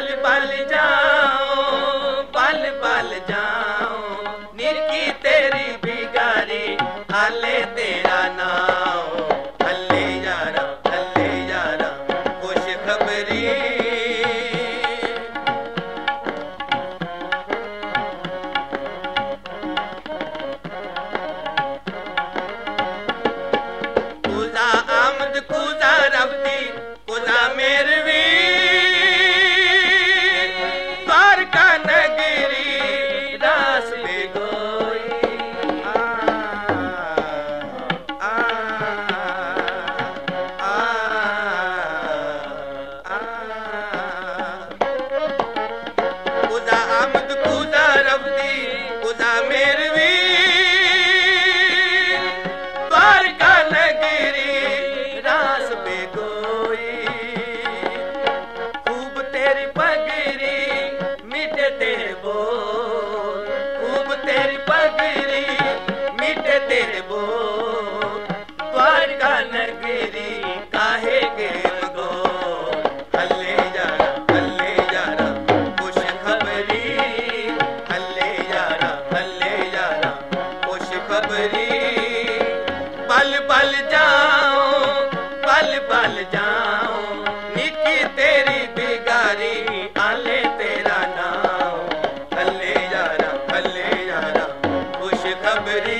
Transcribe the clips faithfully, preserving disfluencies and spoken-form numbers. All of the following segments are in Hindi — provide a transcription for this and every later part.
पल पल जाऊं पल पल जाऊं निकी तेरी बिगारी हाले तेरा नाम हल्ले यारा हल्ले यारा खुश खबरी कुजा आमद कुजा रब्दी कुजा मेरवी द्वारका नगरी रास बेगोई आ आ आ आ कुजा आमद कुजा रब्दी कुजा मेरवी द्वारका नगरी रास बेगोई खूब तेरी पगरी मिटे तेरे बोल खूब तेरी पगरी मिटे तेरे बोल द्वारका नगरी काहे के मगो हल्ले यारा हल्ले यारा खुश खबरी हल्ले यारा हल्ले यारा खुश खबरी पल पल जाऊं पल पल जाऊं निकी तेरी बिगारी आले तेरा नाम हल्ले यारा हल्ले यारा खुश खबरी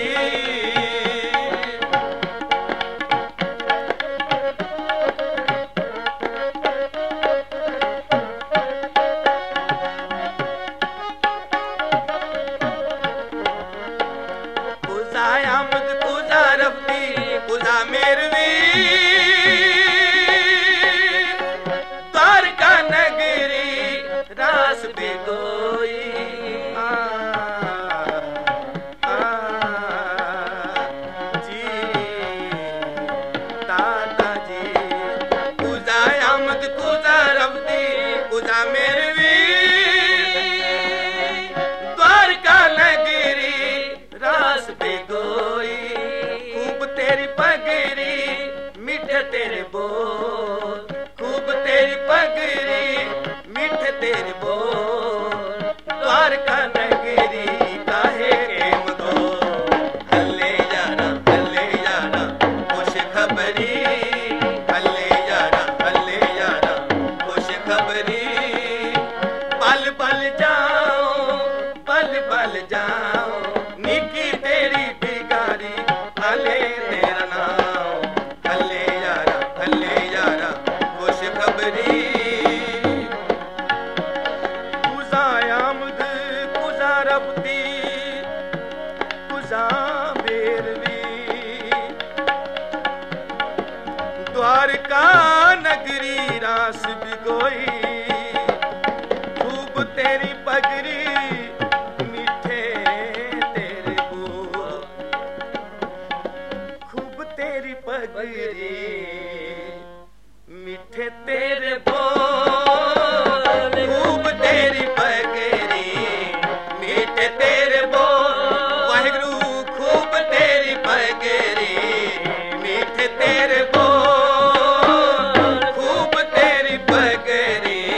कुजा आमद कुजा रब्दी कुजा मेरवी द्वारका नगरी रास बेगोई आ आ जी दादा जी कुजा आमद कुजा रब्दी कुजा मेरवी द्वारका नगरी रास बेगोई खूब तेरी पगरी मिठे तेरे बोल खूब तेरी पगरी मिठे तेरे बोल द्वारका नगरी काहे के मगो हल्ले यारा हल्ले यारा खुश खबरी हल्ले यारा हल्ले यारा खुश खबरी पल पल जाऊं पल पल जाऊं निकी तेरी बिगारी हल्ले तेरा नाम हल्ले यारा हल्ले यारा खुश खबरी कुजा आमद कुजा रब्दी कुजा मेरवी द्वारका नगरी रास बिगोई खूब तेरी पगरी मीठे तेरे बोल खूब तेरी पगरी मीठे तेरे बोल खूब तेरी पगरी मीठे तेरे बोल वाहिगुरु खूब तेरी पगरी मीठे तेरे बोल खूब तेरी पगरी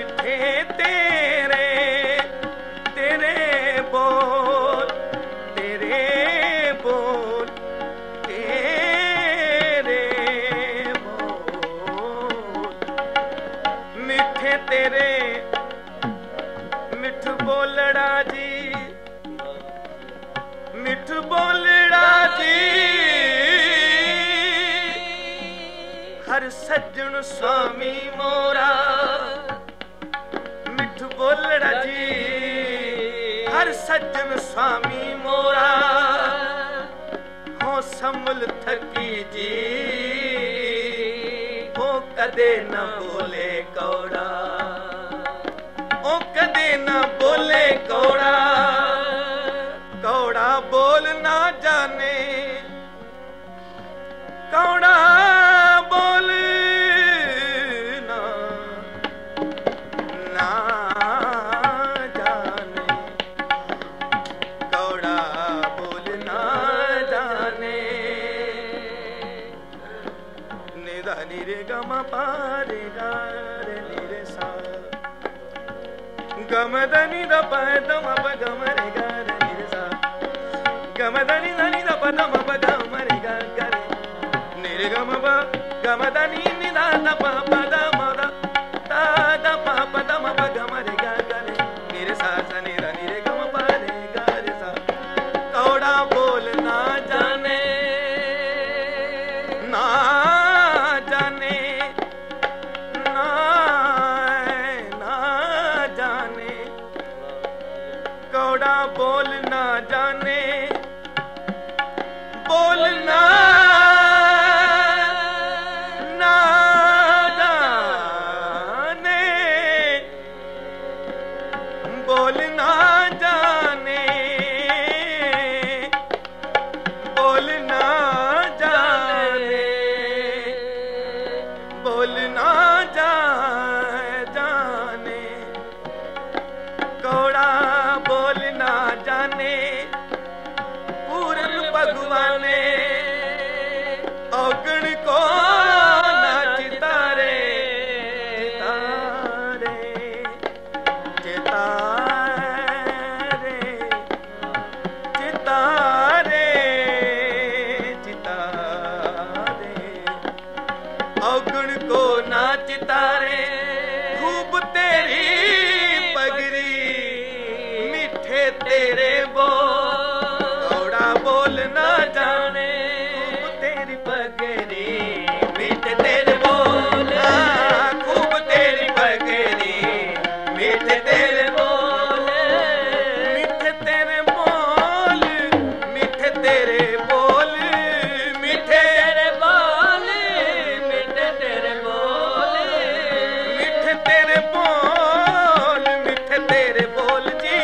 मिठे तेरे तेरे बोल तेरे बोल तेरे बोल मिठे तेरे मिठ बोलड़ा जी मिठ बोलड़ा जी हर सज्जन स्वामी मोरा मिठ बोलड़ा जी हर सज्जन स्वामी मोरा हो समल थकी जी हो कदे न बोले कौड़ा ओ कदे न बोले कौड़ा कौड़ा बोल ना जाने कौड़ा बोल ना ना जाने कौड़ा बोल ना जाने निदा निरे गम पारे गा रे निरे सा गम दनि द प द म प ग म रे गा रे नि रे सा गम दनि दनि द प द म प ग म रे गा गा रे नि रे ग म प ग म द नि नि द द प प द म द ता द प प द म प ग म रे गा गा रे नि रे सा सा नि द नि रे ग म प रे गा रे सा कौड़ा बोल ना जाने ना जाने ना कौड़ा बोल ना जाने बोल ना ना जाने बोल ना जाने बोल ना जाने बोल ना जा जाने कौड़ा बोल ना जाने पूरन भगवाने औगण को ना चितारे चितारे चितारे चितारे चितारे औगण को ना चितारे खूब तेरी तेरे बोल कौड़ा बोल ना जाने खूब तेरी पगड़ी मीठे तेरे बोल खूब तेरी पगड़ी मीठे तेरे बोल मीठे तेरे बोल मीठे तेरे बोल मीठे तेरे बोल मीठे तेरे बोल मीठे तेरे बोल मीठे तेरे बोल जी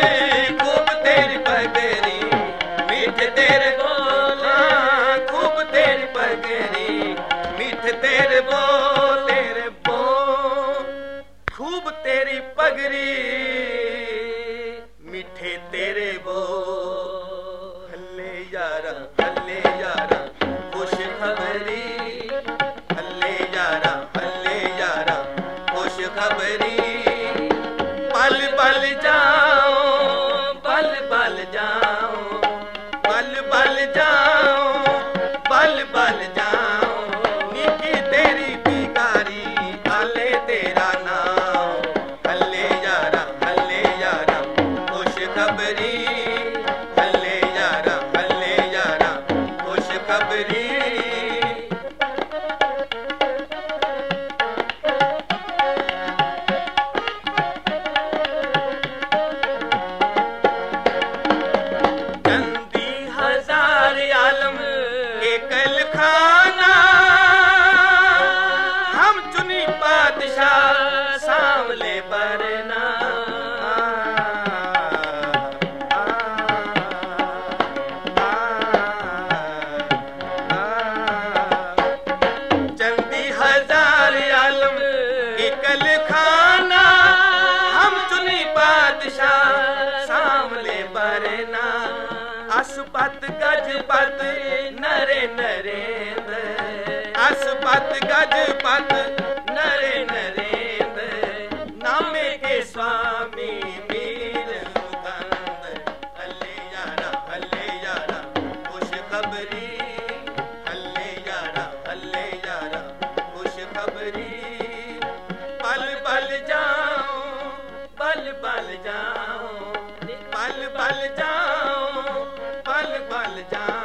तेरे बोल खूब पल जाऊं निकी तेरी बिगारी आले तेरा नाम हल्ले यारा हल्ले यारा खुश खबरी हल्ले यारा हल्ले यारा खुश खबरी सांवले बरना चंदी हजार आलम इकल खाना हम चुनी बादशाह सांवले बरना असपत गजपत नरे नरेंद्र असपत गजपत नरे नरेंद्र नामे के स्वामी मीर मुकंद हल्ले यारा हल्ले यारा खुश खबरी हल्ले यारा हल्ले यारा खुश खबरी पल पल जाओ पल पल जाओ पल पल जाओ पल पल जाओ